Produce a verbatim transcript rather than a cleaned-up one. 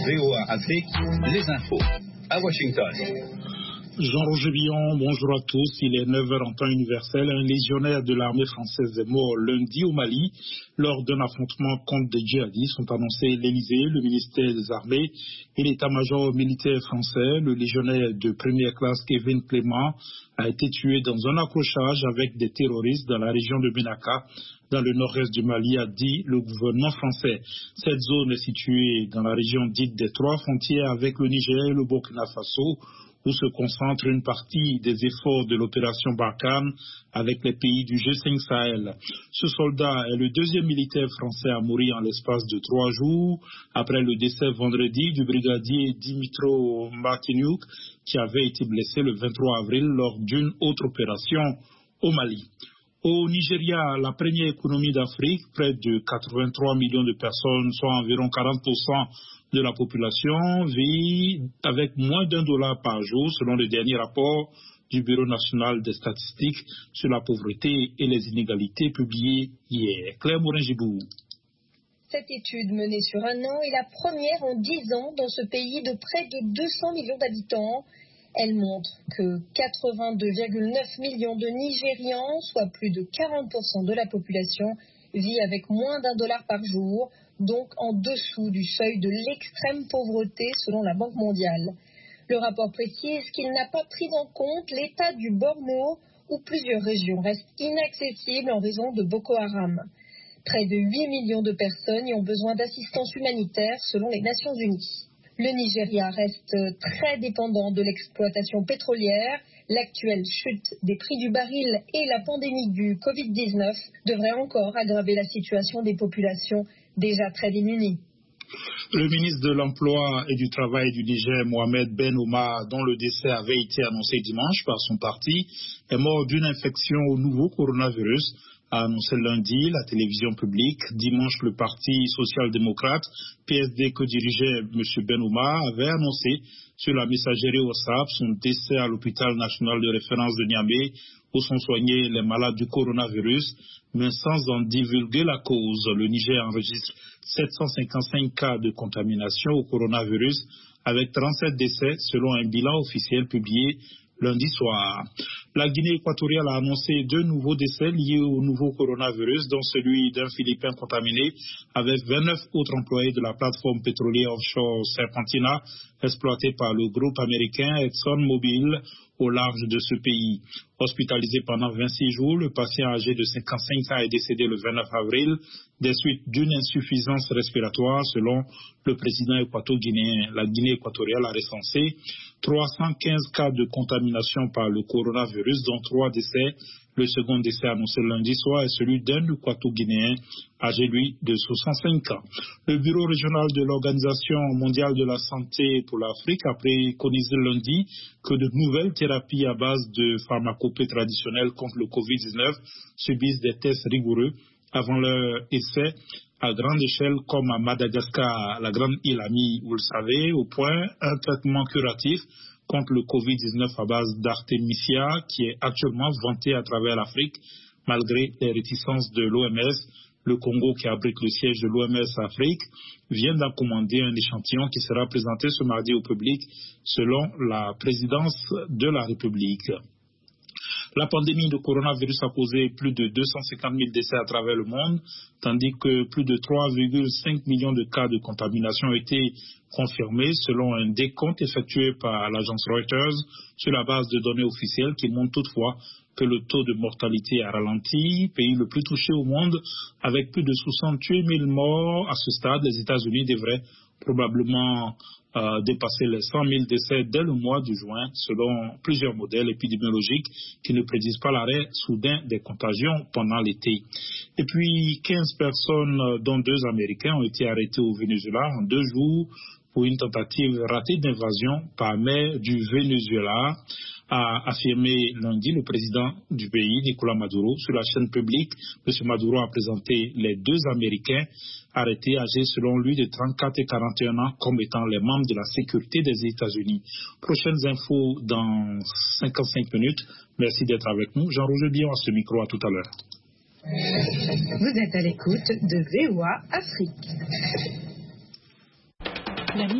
V O A Afrique, les infos à Washington. Jean-Roger Billon, bonjour à tous. Il est neuf heures en temps universel. Un légionnaire de l'armée française est mort lundi au Mali lors d'un affrontement contre des djihadistes, ont annoncé l'Élysée, le ministère des Armées et l'état-major militaire français. Le légionnaire de première classe Kevin Clément a été tué dans un accrochage avec des terroristes dans la région de Ménaka, dans le nord-est du Mali, a dit le gouvernement français. Cette zone est située dans la région dite des trois frontières avec le Niger et le Burkina Faso, où se concentre une partie des efforts de l'opération Barkhane avec les pays du G cinq Sahel. Ce soldat est le deuxième militaire français à mourir en l'espace de trois jours, après le décès vendredi du brigadier Dimitro Martiniuk, qui avait été blessé le vingt-trois avril lors d'une autre opération au Mali. Au Nigeria, la première économie d'Afrique, près de quatre-vingt-trois millions de personnes, soit environ quarante pour cent de la population, vit avec moins d'un dollar par jour, selon le dernier rapport du Bureau national des statistiques sur la pauvreté et les inégalités publié hier. Claire Morin-Gibou. Cette étude menée sur un an est la première en dix ans dans ce pays de près de deux cents millions d'habitants. Elle montre que quatre-vingt-deux virgule neuf millions de Nigérians, soit plus de quarante pour cent de la population, vit avec moins d'un dollar par jour, donc en dessous du seuil de l'extrême pauvreté selon la Banque mondiale. Le rapport précise qu'il n'a pas pris en compte l'état du Borno, où plusieurs régions restent inaccessibles en raison de Boko Haram. Près de huit millions de personnes y ont besoin d'assistance humanitaire selon les Nations Unies. Le Nigeria reste très dépendant de l'exploitation pétrolière. L'actuelle chute des prix du baril et la pandémie du covid dix-neuf devraient encore aggraver la situation des populations déjà très démunies. Le ministre de l'Emploi et du Travail du Niger, Mohamed Ben Omar, dont le décès avait été annoncé dimanche par son parti, est mort d'une infection au nouveau coronavirus, a annoncé lundi la télévision publique. Dimanche, le parti social-démocrate, P S D que dirigeait M. Ben Omar, avait annoncé sur la messagerie WhatsApp son décès à l'hôpital national de référence de Niamey, où sont soignés les malades du coronavirus, mais sans en divulguer la cause. Le Niger enregistre sept cent cinquante-cinq cas de contamination au coronavirus, avec trente-sept décès selon un bilan officiel publié lundi soir. La Guinée équatoriale a annoncé deux nouveaux décès liés au nouveau coronavirus, dont celui d'un Philippin contaminé avec vingt-neuf autres employés de la plateforme pétrolière offshore Serpentina, exploitée par le groupe américain ExxonMobil au large de ce pays. Hospitalisé pendant vingt-six jours, le patient âgé de cinquante-cinq ans est décédé le vingt-neuf avril des suites d'une insuffisance respiratoire, selon le président équato-guinéen. La Guinée équatoriale a recensé trois cent quinze cas de contamination par le coronavirus, dont trois décès. Le second décès annoncé lundi soir est celui d'un équato-guinéen âgé, lui, de soixante-cinq ans. Le bureau régional de l'Organisation mondiale de la santé pour l'Afrique a préconisé lundi que de nouvelles thérapies à base de pharmacopées traditionnelles contre le covid dix-neuf subissent des tests rigoureux avant leur essai à grande échelle, comme à Madagascar, la grande île amie, vous le savez, au point un traitement curatif contre le covid dix-neuf à base d'Artemisia, qui est actuellement vanté à travers l'Afrique, malgré les réticences de l'O M S. Le Congo, qui abrite le siège de l'O M S Afrique, vient d'en commander un échantillon qui sera présenté ce mardi au public, selon la présidence de la République. La pandémie de coronavirus a causé plus de deux cent cinquante mille décès à travers le monde, tandis que plus de trois virgule cinq millions de cas de contamination ont été confirmés, selon un décompte effectué par l'agence Reuters sur la base de données officielles, qui montrent toutefois que le taux de mortalité a ralenti. Pays le plus touché au monde, avec plus de soixante-huit mille morts à ce stade, les États-Unis devraient probablement euh, dépasser les cent mille décès dès le mois de juin, selon plusieurs modèles épidémiologiques qui ne prédisent pas l'arrêt soudain des contagions pendant l'été. Et puis, quinze personnes, dont deux Américains, ont été arrêtés au Venezuela en deux jours pour une tentative ratée d'invasion par mer du Venezuela, a affirmé lundi le président du pays, Nicolas Maduro, sur la chaîne publique. M. Maduro a présenté les deux Américains arrêtés, âgés selon lui de trente-quatre et quarante et un ans, comme étant les membres de la sécurité des États-Unis. Prochaines infos dans cinquante-cinq minutes. Merci d'être avec nous. Jean-Roger Billon à ce micro. À tout à l'heure. Vous êtes à l'écoute de V O A Afrique.